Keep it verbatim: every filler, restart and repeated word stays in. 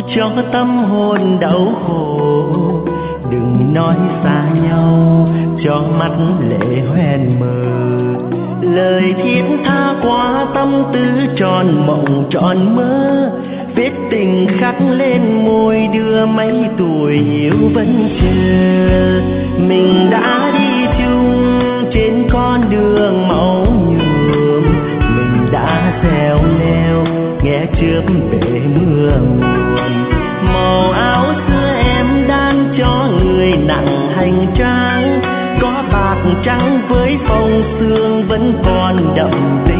cho tâm hồn đau khổ. Đừng nói xa nhau cho mắt lệ hoen mờ, lời thiết tha qua tâm tư tròn mộng tròn mơ. Vết tình khắc lên môi đưa mấy tuổi yêu vẫn chờ. Mình đã đi chung trên con đường máu nhuộm, mình đã xèo leo nghe chớp bể mưa muộn. Màu áo xưa em đan cho người nặng hành trang, có bạc trắng với phong sương vẫn còn đậm